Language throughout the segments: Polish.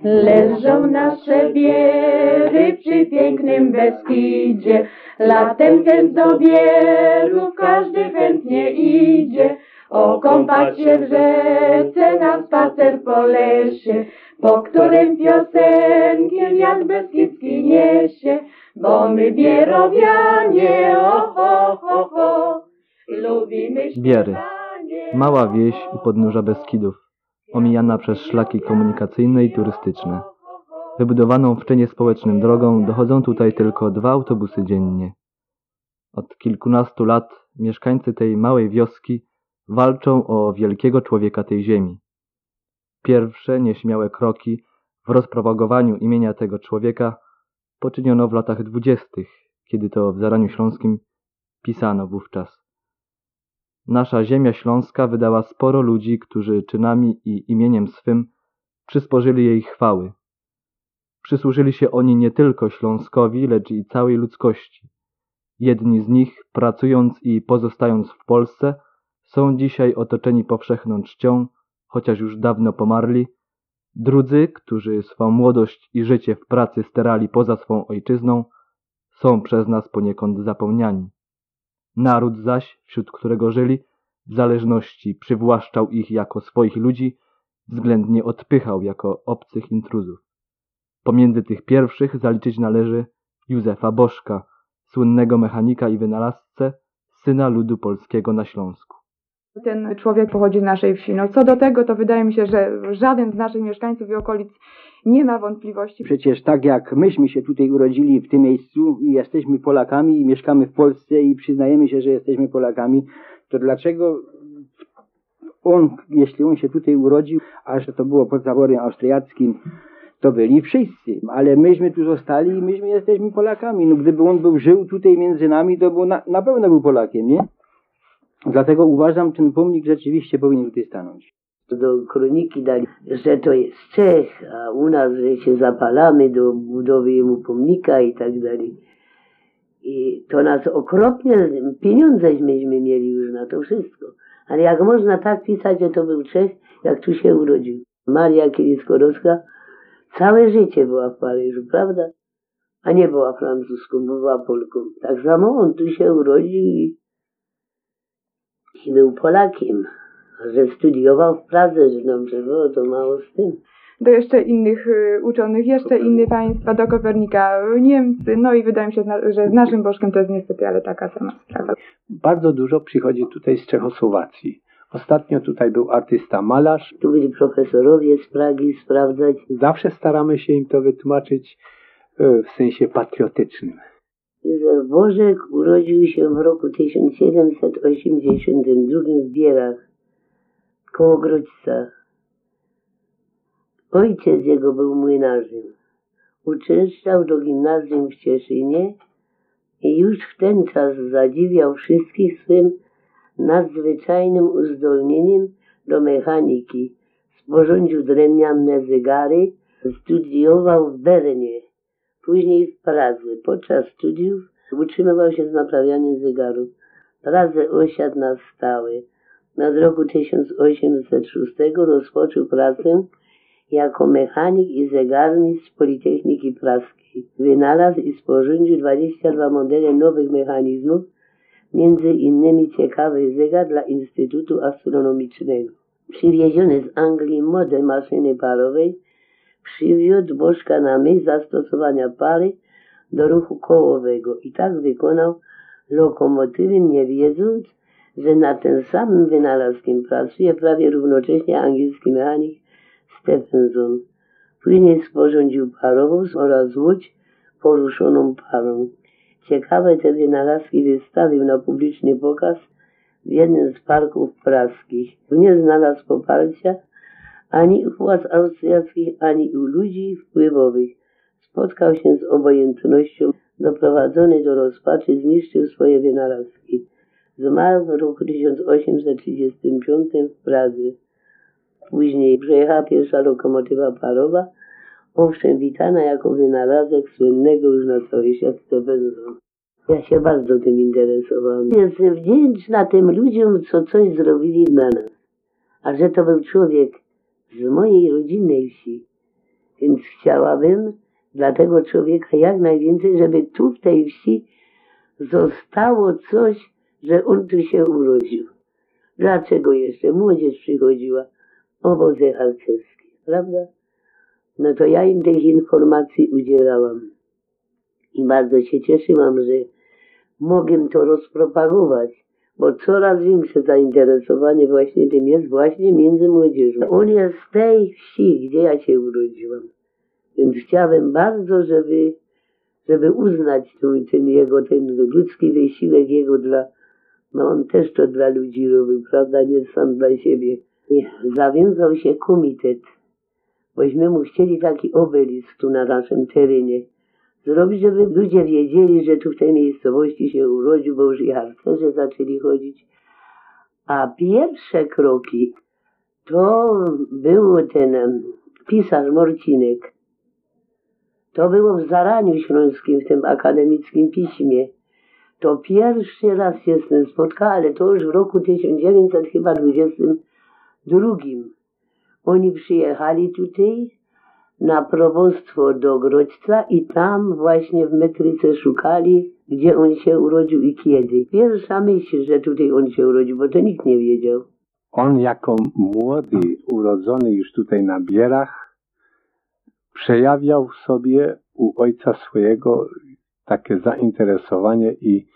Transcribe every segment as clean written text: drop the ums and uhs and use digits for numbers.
Leżą nasze biery przy pięknym Beskidzie, latem też do bierów każdy chętnie idzie. Okąpać się w rzece, na spacer po lesie, po którym piosenkiem wiatr beskidzki niesie. Bo my bierowianie, lubimy Biery. Mała wieś u podnóża Beskidów, omijana przez szlaki komunikacyjne i turystyczne. Wybudowaną w czynie społecznym drogą dochodzą tutaj tylko 2 autobusy dziennie. Od kilkunastu lat mieszkańcy tej małej wioski walczą o wielkiego człowieka tej ziemi. Pierwsze nieśmiałe kroki w rozpropagowaniu imienia tego człowieka poczyniono w latach 20., kiedy to w Zaraniu Śląskim pisano wówczas: nasza ziemia śląska wydała sporo ludzi, którzy czynami i imieniem swym przysporzyli jej chwały. Przysłużyli się oni nie tylko Śląskowi, lecz i całej ludzkości. Jedni z nich, pracując i pozostając w Polsce, są dzisiaj otoczeni powszechną czcią, chociaż już dawno pomarli. Drudzy, którzy swą młodość i życie w pracy sterali poza swą ojczyzną, są przez nas poniekąd zapomniani. Naród zaś, wśród którego żyli, w zależności przywłaszczał ich jako swoich ludzi, względnie odpychał jako obcych intruzów. Pomiędzy tych pierwszych zaliczyć należy Józefa Bożka, słynnego mechanika i wynalazcę, syna ludu polskiego na Śląsku. Ten człowiek pochodzi z naszej wsi. No co do tego, to wydaje mi się, że żaden z naszych mieszkańców i okolic nie ma wątpliwości. Przecież tak jak myśmy się tutaj urodzili w tym miejscu i jesteśmy Polakami i mieszkamy w Polsce i przyznajemy się, że jesteśmy Polakami, to dlaczego on, jeśli on się tutaj urodził, a że to było pod zaborem austriackim, to byli wszyscy, ale myśmy tu zostali i myśmy jesteśmy Polakami. No gdyby on żył tutaj między nami, to był na pewno był Polakiem, nie? Dlatego uważam, ten pomnik rzeczywiście powinien tutaj stanąć. Do kroniki dali, że to jest Czech, a u nas, że się zapalamy do budowy jemu pomnika i tak dalej. I to nas okropnie, pieniądze myśmy mieli już na to wszystko. Ale jak można tak pisać, że to był Czech, jak tu się urodził. Maria Curie-Skłodowska całe życie była w Paryżu, prawda? A nie była Francuską, była Polką. Tak samo on tu się urodził i był Polakiem. Że studiował w Pradze, że dobrze było, to mało z tym. Do jeszcze innych uczonych, jeszcze inne państwa, do Kopernika, Niemcy, no i wydaje mi się, że z naszym Bożkiem to jest niestety, ale taka sama sprawa. Bardzo dużo przychodzi tutaj z Czechosłowacji. Ostatnio tutaj był artysta malarz. Tu byli profesorowie z Pragi sprawdzać. Zawsze staramy się im to wytłumaczyć w sensie patriotycznym. Józef Bożek urodził się w roku 1782 w Bierach, koło Grodźca. Ojciec jego był młynarzem. Uczęszczał do gimnazjum w Cieszynie i już w ten czas zadziwiał wszystkich swym nadzwyczajnym uzdolnieniem do mechaniki. Sporządził drewniane zegary, studiował w Bernie, później w Pradze. Podczas studiów utrzymywał się z naprawianiem zegarów. W Pradze osiadł na stałe. Od roku 1806 rozpoczął pracę jako mechanik i zegarmistrz Politechniki Praskiej. Wynalazł i sporządził 22 modele nowych mechanizmów, między innymi ciekawy zegar dla Instytutu Astronomicznego. Przywieziony z Anglii model maszyny parowej przywiódł Bożka na myśl zastosowania pary do ruchu kołowego i tak wykonał lokomotywy, nie wiedząc, że nad tym samym wynalazkiem pracuje prawie równocześnie angielski mechanik Stephenson. Później sporządził parowóz oraz łódź poruszoną parą. Ciekawe te wynalazki wystawił na publiczny pokaz w jednym z parków praskich. Nie znalazł poparcia ani u władz austriackich, ani u ludzi wpływowych. Spotkał się z obojętnością, doprowadzony do rozpaczy, zniszczył swoje wynalazki. Zmarł w roku 1835 w Pradze. Później przyjechała pierwsza lokomotywa parowa, owszem witana jako wynalazek słynnego już na cały świat Stephenson. Ja się bardzo tym interesowałam. Jestem wdzięczna tym ludziom, co coś zrobili dla nas. A że to był człowiek z mojej rodzinnej wsi, więc chciałabym dla tego człowieka jak najwięcej, żeby tu w tej wsi zostało coś, że on tu się urodził. Dlaczego jeszcze młodzież przychodziła? Obozy harcerskie, prawda? No to ja im tych informacji udzielałam. I bardzo się cieszyłam, że mogę to rozpropagować, bo coraz większe zainteresowanie właśnie tym jest właśnie między młodzieżą. On jest z tej wsi, gdzie ja się urodziłam. Więc chciałem bardzo, żeby uznać ten ludzki wysiłek jego no on też to dla ludzi robił, prawda, nie sam dla siebie. I zawiązał się komitet, bośmy mu chcieli taki obelisk tu na naszym terenie zrobić, żeby ludzie wiedzieli, że tu w tej miejscowości się urodził, bo już i harcerze zaczęli chodzić. A pierwsze kroki to był ten pisarz Morcinek. To było w Zaraniu Śląskim, w tym akademickim piśmie. To pierwszy raz się z tym spotkał, ale to już w roku 1922. Oni przyjechali tutaj na probostwo do Grodźca i tam właśnie w metryce szukali, gdzie on się urodził i kiedy. Pierwsza myśl, że tutaj on się urodził, bo to nikt nie wiedział. On jako młody, urodzony już tutaj na Bierach, przejawiał w sobie u ojca swojego takie zainteresowanie i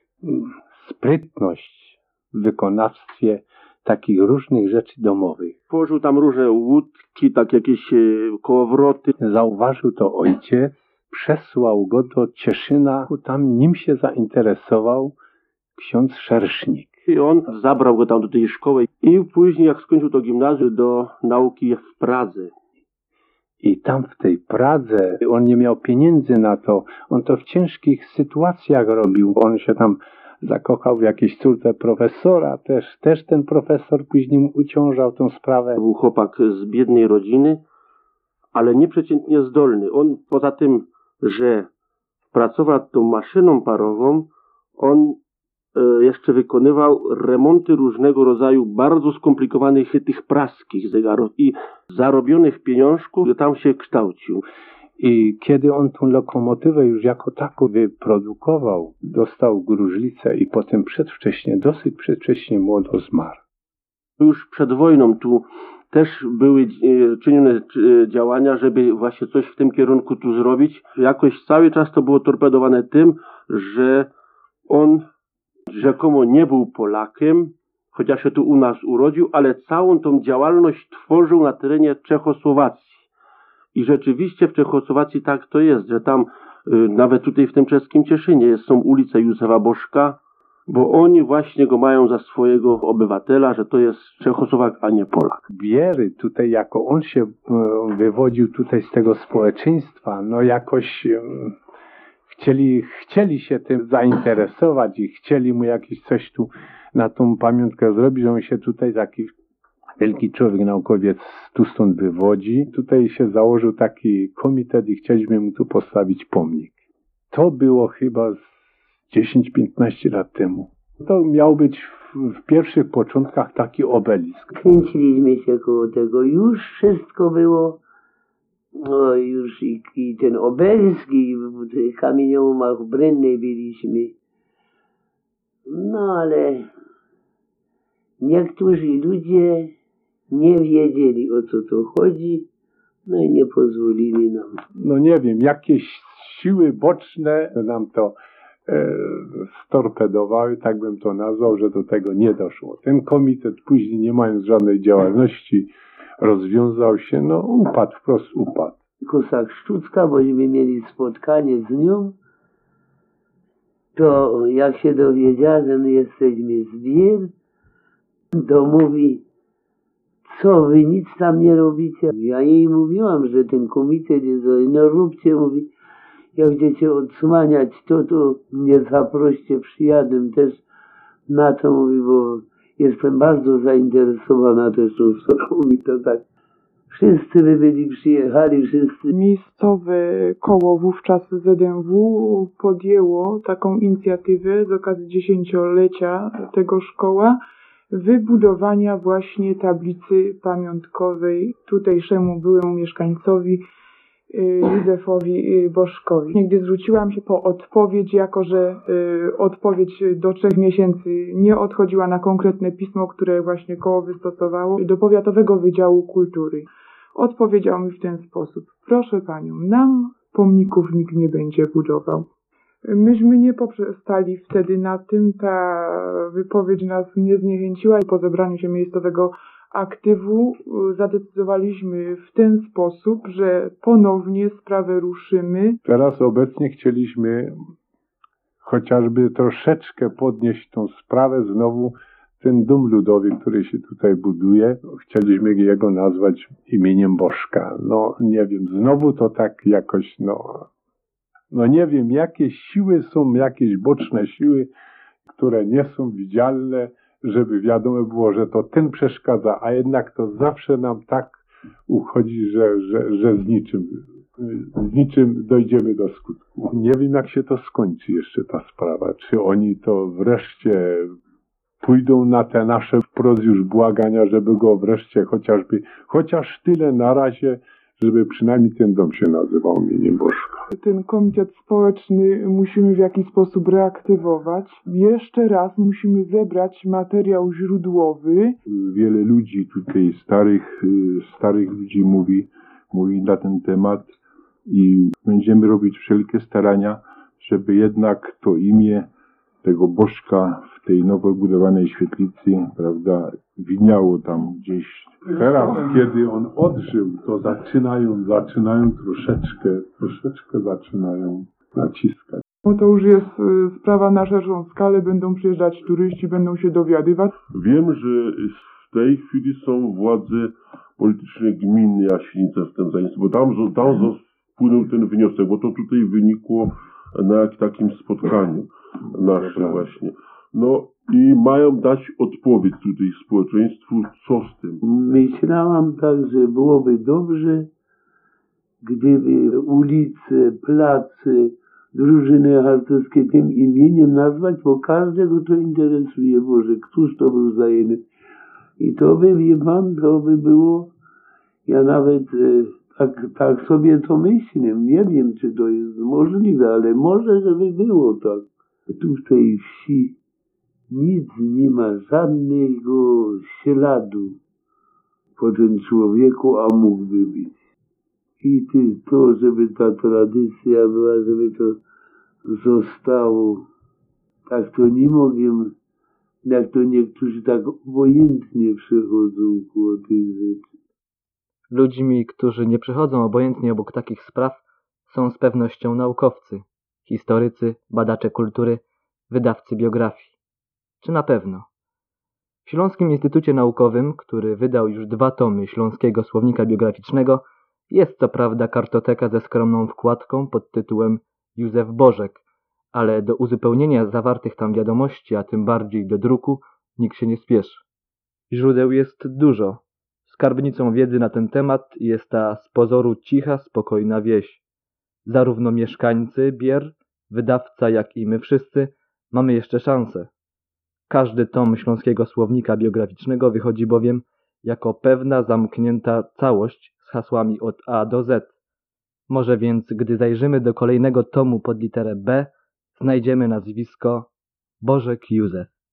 sprytność w wykonawstwie takich różnych rzeczy domowych. Tworzył tam różne łódki, tak jakieś kołowroty. Zauważył to ojciec, przesłał go do Cieszyna, tam nim się zainteresował ksiądz Szersznik. I on zabrał go tam do tej szkoły i później jak skończył to gimnazjum do nauki w Pradze. I tam w tej Pradze on nie miał pieniędzy na to. On to w ciężkich sytuacjach robił. On się tam zakochał w jakiejś córce profesora. Też ten profesor później mu uciążał tą sprawę. Był chłopak z biednej rodziny, ale nieprzeciętnie zdolny. On poza tym, że pracował tą maszyną parową, on jeszcze wykonywał remonty różnego rodzaju bardzo skomplikowanych tych praskich zegarów i zarobionych pieniążków tam się kształcił. I kiedy on tą lokomotywę już jako taką wyprodukował, dostał gruźlicę i potem dosyć przedwcześnie młodo zmarł. Już przed wojną tu też były czynione działania, żeby właśnie coś w tym kierunku tu zrobić. Jakoś cały czas to było torpedowane tym, że on rzekomo nie był Polakiem, chociaż się tu u nas urodził, ale całą tą działalność tworzył na terenie Czechosłowacji. I rzeczywiście w Czechosłowacji tak to jest, że tam nawet tutaj w tym czeskim Cieszynie są ulice Józefa Bożka, bo oni właśnie go mają za swojego obywatela, że to jest Czechosłowak, a nie Polak. Wiery tutaj, jako on się wywodził tutaj z tego społeczeństwa, no jakoś chcieli się tym zainteresować i chcieli mu jakieś coś tu na tą pamiątkę zrobić, że on się tutaj taki wielki człowiek, naukowiec tu stąd wywodzi. Tutaj się założył taki komitet i chcieliśmy mu tu postawić pomnik. To było chyba 10-15 lat temu. To miał być w pierwszych początkach taki obelisk. Kręciliśmy się koło tego. Już wszystko było. No już i ten obelisk, i w kamieniołomach w Brynnej byliśmy. No ale niektórzy ludzie nie wiedzieli, o co to chodzi, no i nie pozwolili nam. No nie wiem, jakieś siły boczne nam to storpedowały, tak bym to nazwał, że do tego nie doszło. Ten komitet później, nie mając żadnej działalności, rozwiązał się, no upadł, wprost upadł. Kosak Szczucka, bośmy mieli spotkanie z nią, to jak się dowiedziała, że my jesteśmy z Bier, to mówi, co wy nic tam nie robicie. Ja jej mówiłam, że ten komitet jest, no róbcie, mówi, jak będziecie odsłaniać to mnie zaproście, przyjadę też na to, mówi, bo jestem bardzo zainteresowana też tą sprawą. Mówi, to tak. Wszyscy by byli przyjechali, wszyscy. Miejscowe koło wówczas ZMW podjęło taką inicjatywę z okazji 10-lecia tego szkoła wybudowania właśnie tablicy pamiątkowej tutejszemu byłemu mieszkańcowi Józefowi Bożkowi. Gdy zwróciłam się po odpowiedź, jako że odpowiedź do 3 miesięcy nie odchodziła na konkretne pismo, które właśnie koło wystosowało, do Powiatowego Wydziału Kultury. Odpowiedział mi w ten sposób: proszę panią, nam pomników nikt nie będzie budował. Myśmy nie poprzestali wtedy na tym, ta wypowiedź nas nie zniechęciła i po zebraniu się miejscowego aktywu zadecydowaliśmy w ten sposób, że ponownie sprawę ruszymy. Teraz obecnie chcieliśmy chociażby troszeczkę podnieść tą sprawę znowu. Ten dom ludowy, który się tutaj buduje, chcieliśmy jego nazwać imieniem Bożka. No nie wiem, znowu to tak jakoś, no nie wiem, jakie siły są, jakieś boczne siły, które nie są widzialne, żeby wiadomo było, że to ten przeszkadza, a jednak to zawsze nam tak uchodzi, że z niczym dojdziemy do skutku. Nie wiem, jak się to skończy jeszcze ta sprawa. Czy oni to wreszcie pójdą na te nasze wprost już błagania, żeby go wreszcie chociaż tyle na razie, żeby przynajmniej ten dom się nazywał imieniem Bożka. Ten komitet społeczny musimy w jakiś sposób reaktywować. Jeszcze raz musimy zebrać materiał źródłowy. Wiele ludzi tutaj, starych ludzi mówi na ten temat i będziemy robić wszelkie starania, żeby jednak to imię tego Bożka w tej nowo budowanej świetlicy, prawda, widniało tam gdzieś. Teraz, kiedy on odżył, to zaczynają troszeczkę zaczynają naciskać. Bo to już jest sprawa na szerszą skalę, będą przyjeżdżać turyści, będą się dowiadywać. Wiem, że w tej chwili są władze polityczne gminy Jasienica w tym zajęciu, bo tam wpłynął ten wniosek, bo to tutaj wynikło na takim spotkaniu naszym właśnie. No i mają dać odpowiedź tutaj społeczeństwu, co z tym. Myślałam tak, że byłoby dobrze, gdyby ulice, place, drużyny harcerskie tym imieniem nazwać, bo każdego to interesuje, Boże, któż to był zajęty. I to by, wie pan, to by było, ja nawet tak sobie to myślę, nie wiem, czy to jest możliwe, ale może, żeby było tak. Tu w tej wsi nic nie ma, żadnego śladu po tym człowieku, a mógłby być. I to, żeby ta tradycja była, żeby to zostało. Tak to nie mogę, jak to niektórzy tak obojętnie przechodzą koło tych rzeczy. Ludźmi, którzy nie przechodzą obojętnie obok takich spraw, są z pewnością naukowcy, historycy, badacze kultury, wydawcy biografii. Czy na pewno? W Śląskim Instytucie Naukowym, który wydał już 2 tomy Śląskiego Słownika Biograficznego, jest co prawda kartoteka ze skromną wkładką pod tytułem Józef Bożek, ale do uzupełnienia zawartych tam wiadomości, a tym bardziej do druku, nikt się nie spieszy. Źródeł jest dużo. Skarbnicą wiedzy na ten temat jest ta z pozoru cicha, spokojna wieś. Zarówno mieszkańcy Bier, wydawca, jak i my wszyscy mamy jeszcze szansę. Każdy tom Śląskiego Słownika Biograficznego wychodzi bowiem jako pewna zamknięta całość z hasłami od A do Z. Może więc, gdy zajrzymy do kolejnego tomu pod literę B, znajdziemy nazwisko Bożek Józef.